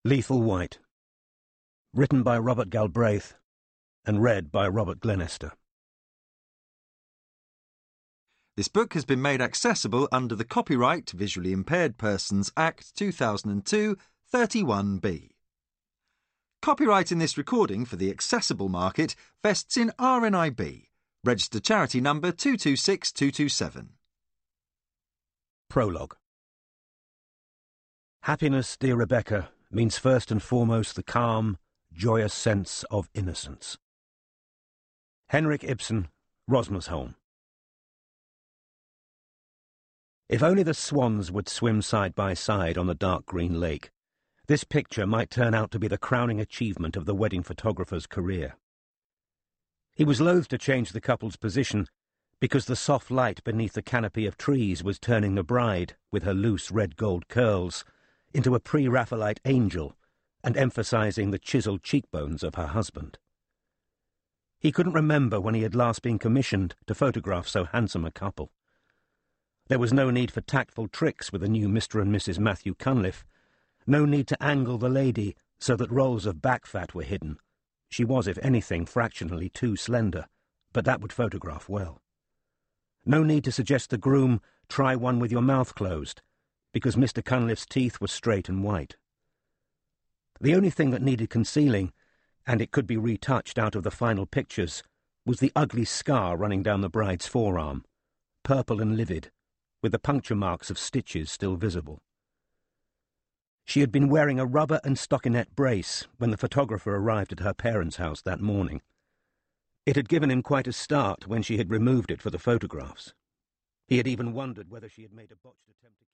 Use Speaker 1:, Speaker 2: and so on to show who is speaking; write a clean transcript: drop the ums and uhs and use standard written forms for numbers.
Speaker 1: Lethal White. Written by Robert Galbraith and read by Robert Glenister.
Speaker 2: This book has been made accessible under the Copyright Visually Impaired Persons Act 2002, 31B. Copyright in this recording for the accessible market vests in RNIB, registered charity number 226227.
Speaker 1: Prologue. Happiness, dear Rebecca, means first and foremost the calm, joyous sense of innocence. Henrik Ibsen, Rosmersholm. If only the swans would swim side by side on the dark green lake, this picture might turn out to be the crowning achievement of the wedding photographer's career. He was loath to change the couple's position because the soft light beneath the canopy of trees was turning the bride, with her loose red-gold curls, into a pre-Raphaelite angel and emphasizing the chiselled cheekbones of her husband. He couldn't remember when he had last been commissioned to photograph so handsome a couple. There was no need for tactful tricks with the new Mr. and Mrs. Matthew Cunliffe, no need to angle the lady so that rolls of back fat were hidden. She was, if anything, fractionally too slender, but that would photograph well. No need to suggest the groom try one with your mouth closed, because Mr. Cunliffe's teeth were straight and white. The only thing that needed concealing, and it could be retouched out of the final pictures, was the ugly scar running down the bride's forearm, purple and livid, with the puncture marks of stitches still visible. She had been wearing a rubber and stockinette brace when the photographer arrived at her parents' house that morning. It had given him quite a start when she had removed it for the photographs. He had even wondered whether she had made a botched attempt to